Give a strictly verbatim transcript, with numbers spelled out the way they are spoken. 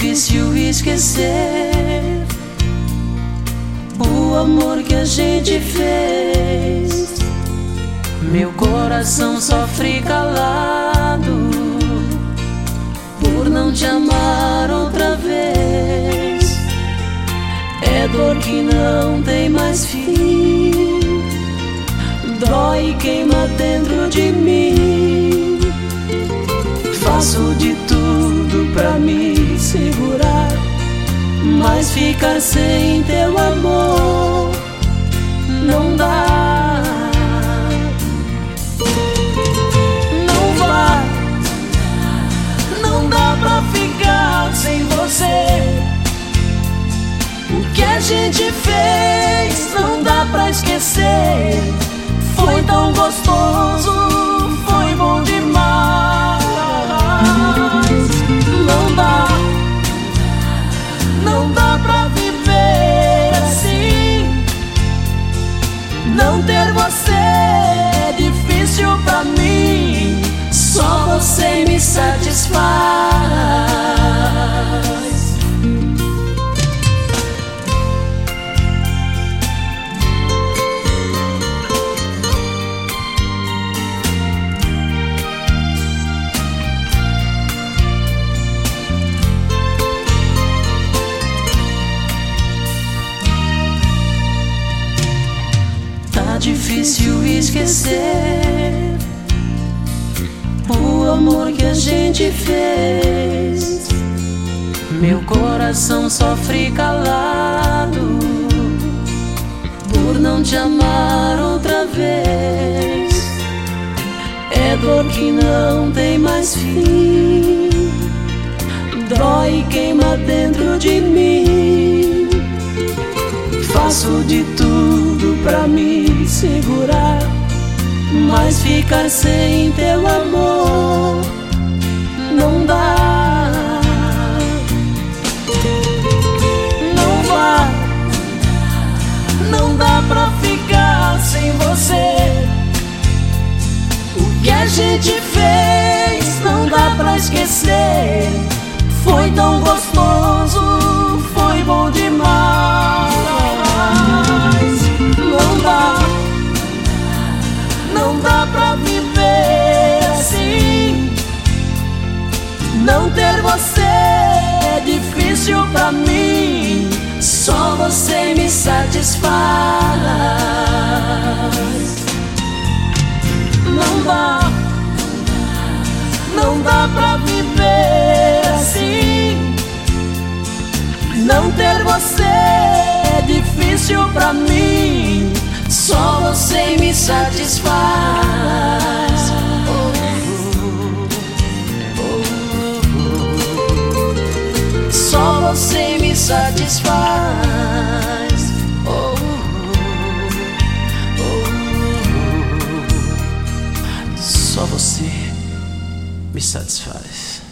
difícil esquecer o amor que a gente fez. Meu coração sofre calado por não te amar outra vez. É dor que não tem mais fim, dói e queima dentro de mim. Faço de tudo pra me segurar, mas ficar sem teu amor não dá. Não vá, não dá pra ficar sem você. O que a gente fez não dá pra esquecer. Foi tão gostoso, foi bom demais. Não dá, não dá pra viver assim. Não ter você é difícil pra mim. Só você me satisfaz. Tá difícil esquecer o amor que a gente fez. Meu coração sofre calado por não te amar outra vez. É dor que não tem mais fim, dói e queima dentro de mim. Faço de tudo pra me segurar, mas ficar sem teu amor não dá. Não vá, não dá pra ficar sem você. O que a gente fez não dá pra esquecer. Foi tão gostoso, foi bom demais. Não dá, não dá pra viver assim. Não ter você é difícil pra mim. Só você me satisfaz. Não dá, não dá pra viver assim. Não ter você é difícil pra mim. Só você me satisfaz. Oh, oh, oh. Só você me satisfaz. Oh, oh, oh. Só você me satisfaz.